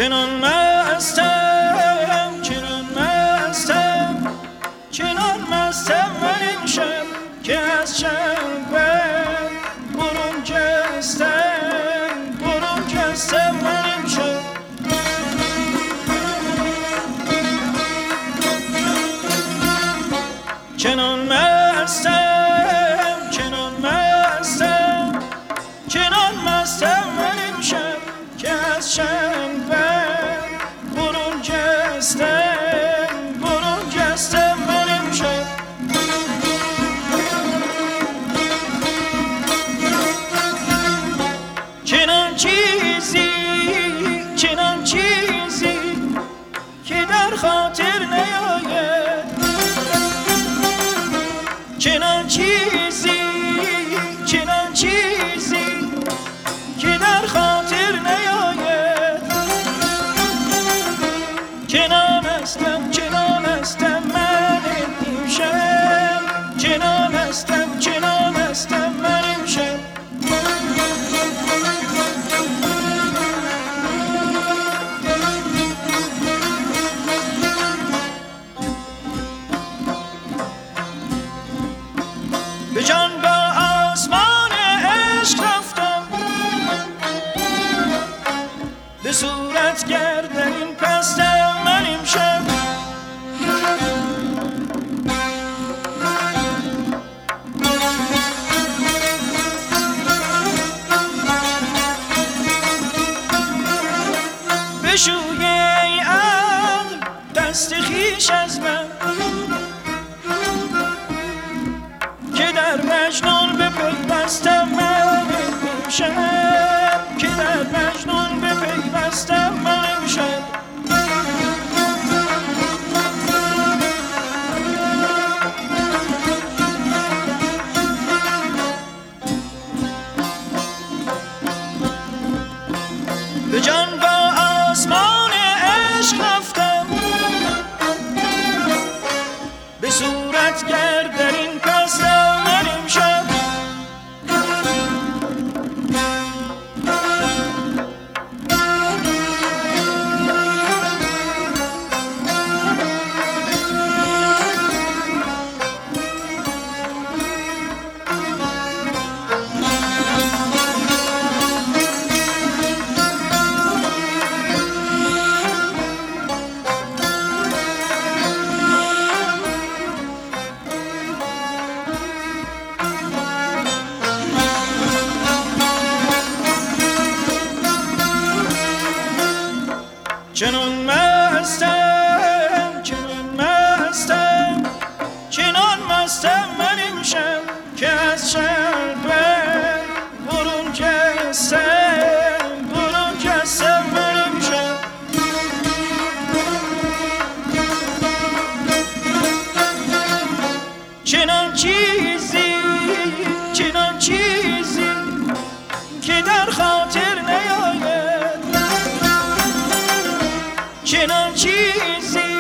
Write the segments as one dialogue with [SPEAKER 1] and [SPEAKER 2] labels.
[SPEAKER 1] چنان مستم من این شب که از شنبه برون جستم من این شب. چنان مستم من این شب که از شنبه برون جستم من این شب. چنان چیزی که در خاطر نیاید، چنان چیزی که در خاطر نیاید. چنان هستم من امشب، چنان هستم من امشب. به جان با آسمان عشق رفتم، به صورت گردن پستم من امشب. بشوی ای عقل دست خویش از من، که در مجنون بپیوستم من امشب، که در مجنون بپیوستم من امشب. به جان با آسمان عشق رفتم، به صورت گردن پستم من امشب. چنان مستم من امشب که از شنبه برون جستم من امشب. چنان چیزی که در خاطر نیاید، چنان چیزی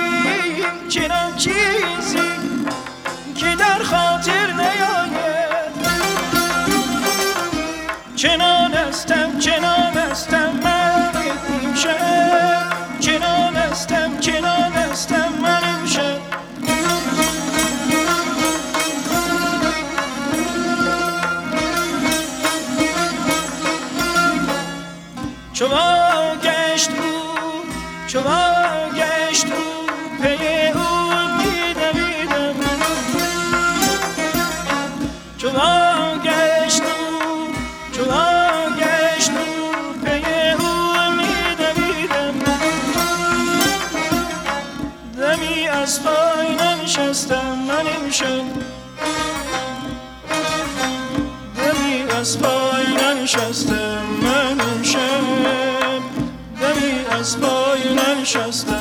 [SPEAKER 1] که در خاطر نیاید. چنان هستم من امشب، چنان هستم من امشب. چو واگشت او پی او می‌دویدم، چو واگشت او پی او می‌دویدم. دمی از پای ننشستم من امشب، دمی از پای ننشستم من امشب، دمی از پای ننشستم.